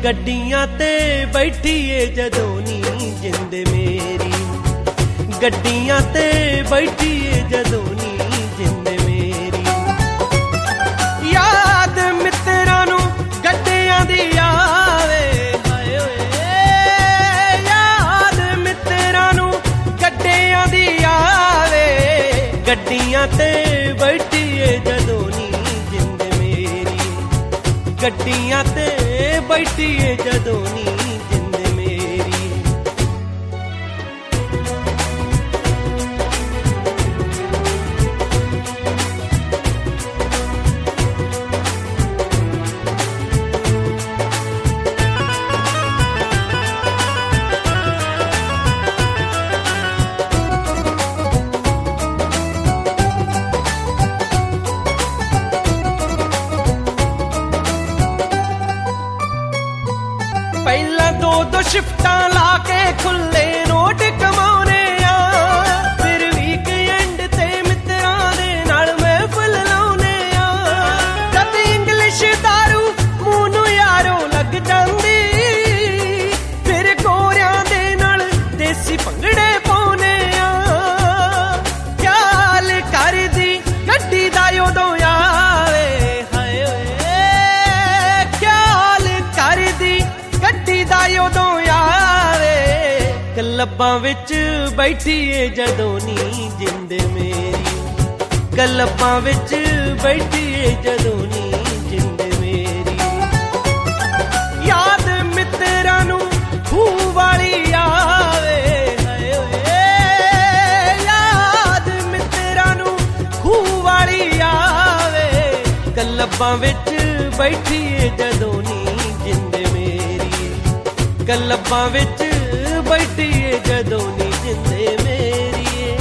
ਗੱਡੀਆਂ ਤੇ ਬੈਠੀਏ ਜਦੋਂ ਨੀ ਜਿੰਦ ਮੇਰੀ, ਗੱਡੀਆਂ ਤੇ ਬੈਠੀਏ ਜਦੋਂ ਨੀ ਜਿੰਦ ਮੇਰੀ। ਯਾਦ ਮਿੱਤਰਾਂ ਨੂੰ ਗੱਡੀਆਂ ਦੀ ਆਵੇ, ਹਾਏ ਓਏ ਯਾਦ ਮਿੱਤਰਾਂ ਨੂੰ ਗੱਡੀਆਂ ਦੀ ਆਵੇ, ਗੱਡੀਆਂ ਤੇ ਬੈਠੀਏ ਜਦੋਂ ਨੀ ਜਿੰਦ ਮੇਰੀ, ਗੱਡੀਆਂ ਤੇ ਬੈਠੀਏ ਜਦੋਂ ਨੀ ਜਿੰਦ ਮੇਰੀ। ਪਹਿਲਾਂ ਦੋ ਸ਼ਿਫਟਾਂ ਲਾ ਕੇ ਖੁੱਲੇ ਨੋਟ ਕਮਾਉਣੇ ਆ, ਫਿਰ ਵੀਕਐਂਡ ਤੇ ਮਿੱਤਰਾਂ ਦੇ ਨਾਲ ਮਹਿਫਲ ਲਾਉਣੇ ਆ। ਜਦ ਇੰਗਲਿਸ਼ ਦਾਰੂ ਮੂੰਹ ਨੂੰ ਯਾਰੋ ਲੱਗ ਜਾਂਦੀ, ਫਿਰ ਗੋਰਿਆਂ ਦੇ ਨਾਲ ਦੇਸੀ ਭੰਗੜੇ ਪਾਉਣੇ ਆ। ਖਿਆਲ ਕਰਦੀ ਗੱਡੀ ਦਾ ਉਦੋਂ ਆਵੇ, ਹਾਏ ਓਏ ਖਿਆਲ ਕਰਦੀ ਗੱਡੀ ਦਾ ਉਦੋਂ ਆਵੇ, ਕਲੱਬਾਂ ਵਿੱਚ ਬੈਠੀਏ ਜਦੋਂ ਨੀ ਜਿੰਦ ਮੇਰੀ, ਕਲੱਬਾਂ ਵਿੱਚ ਬੈਠੀਏ ਜਦੋਂ ਨੀ ਜਿੰਦ ਮੇਰੀ। ਯਾਦ ਮਿੱਤਰਾਂ ਨੂੰ ਖੂਹ ਵਾਲੀ ਆਵੇ, ਹਾਏ ਓਏ ਯਾਦ ਮਿੱਤਰਾਂ ਨੂੰ ਖੂਹ ਵਾਲੀ ਆਵੇ, ਕਲੱਬਾਂ ਵਿੱਚ ਬੈਠੀਏ ਜਦੋਂ ਨੀ ਜਿੰਦ ਮੇਰੀ, ਕਲੱਬਾਂ ਵਿੱਚ ਬੈਠੀਏ ਜਦੋਂ ਨੀ ਜਿੰਦ ਮੇਰੀ।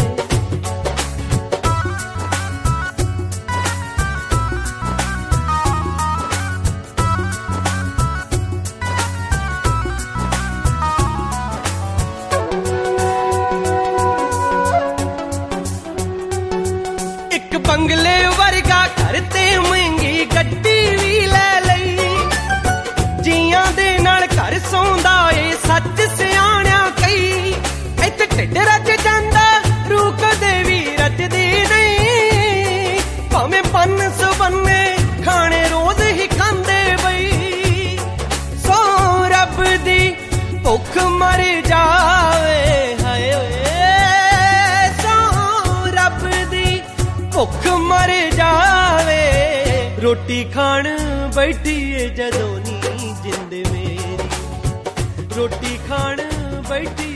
ਇੱਕ ਬੰਗਲੇ ਵਰਗਾ ਘਰ ਤੇ ਮਹਿੰਗੀ ਗੱਡੀ ਵੀ ਲੈ ਲਈ, ਜੀਆਂ ਦੇ ਨਾਲ ਘਰ ਸੌਂਦਾ ਏ ਸੱਚ ਸਿਆਣਿਆ ਕਈ। ਇੱਥੇ ਢਿੱਡ ਰੱਜ ਜਾਂਦਾ ਰੂਹ ਕਦੇ ਵੀ ਰੱਜਦੀ ਨਹੀਂ, ਭਾਵੇਂ ਬੰਨ ਸਬੰਨੇ ਖਾਣੇ ਰੋਜ਼ ਹੀ ਖਾਂਦੇ ਬਈ। ਸੋ ਰੱਬ ਦੀ ਭੁੱਖ ਮਰ ਜਾਵੇ, ਹਾਏ ਓਏ ਸੋ ਰੱਬ ਦੀ ਭੁੱਖ ਮਰ ਜਾਵੇ, ਰੋਟੀ ਖਾਣ ਬੈਠੀਏ ਜਦੋਂ ਨੀ ਜਿੰਦ ਮੇਰੀ, ਰੋਟੀ ਖਾਣ ਬੈਠੀ